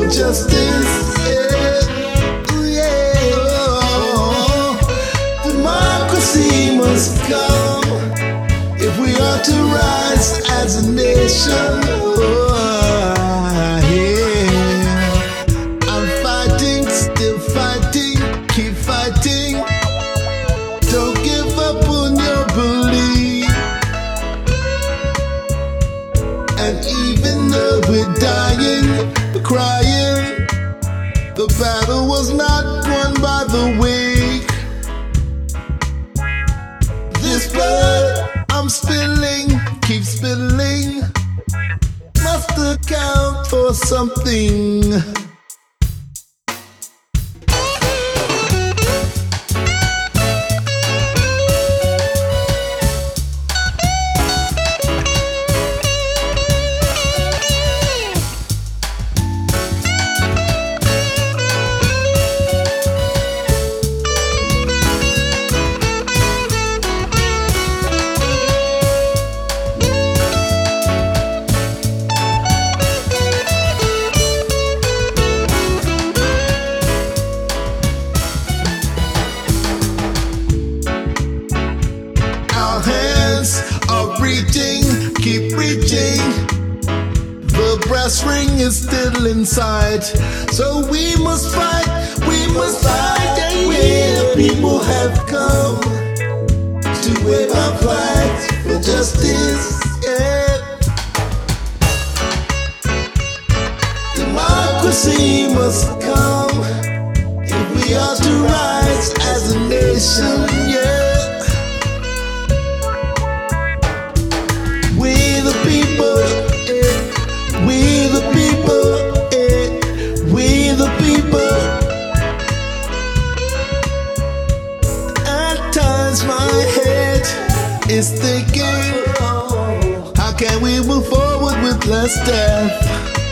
justice. Yeah. Ooh, yeah. Democracy must come if we are to rise as a nation. Oh, yeah. I'm fighting, still fighting, keep fighting. Don't give up on your belief. And even though we're dying, we're crying, the battle was not won by the weak. This blood I'm spilling, keep spilling, must account for something. Reaching, keep reaching. The brass ring is still inside, so we must fight, we must fight. And we the people have come to wave our flags for justice. Yeah. Democracy must come if we are to rise as a nation. Yeah. My head is thinking, how can we move forward with less death?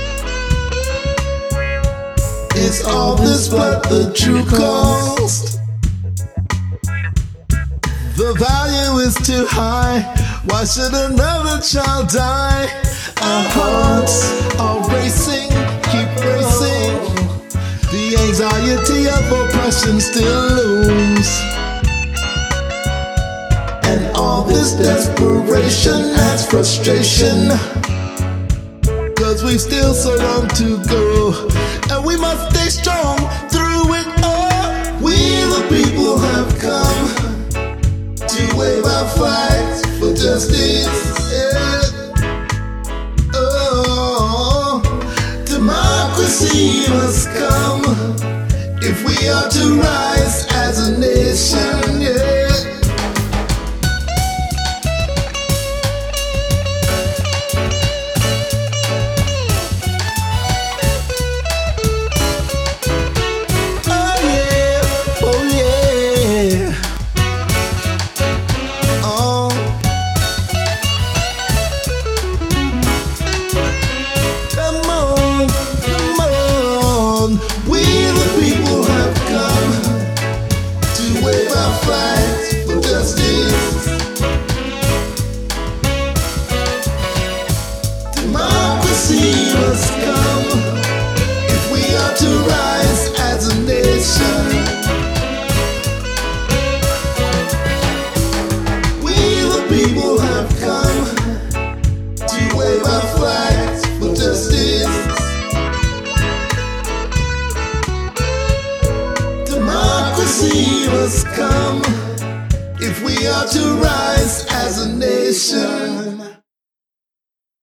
Is all this what the true cost? The value is too high. Why should another child die? Our hearts are racing, keep racing. The anxiety of oppression still looms. And all this desperation adds frustration, 'cause we've still so long to go, and we must stay strong through it all. We the people have come to wave our flags for justice. Yeah. Oh, democracy must come if we are to rise as a nation. Yeah. Democracy must come if we are to rise as a nation. We the people have come to wave our flags for justice. Democracy must come if we are to rise as a nation.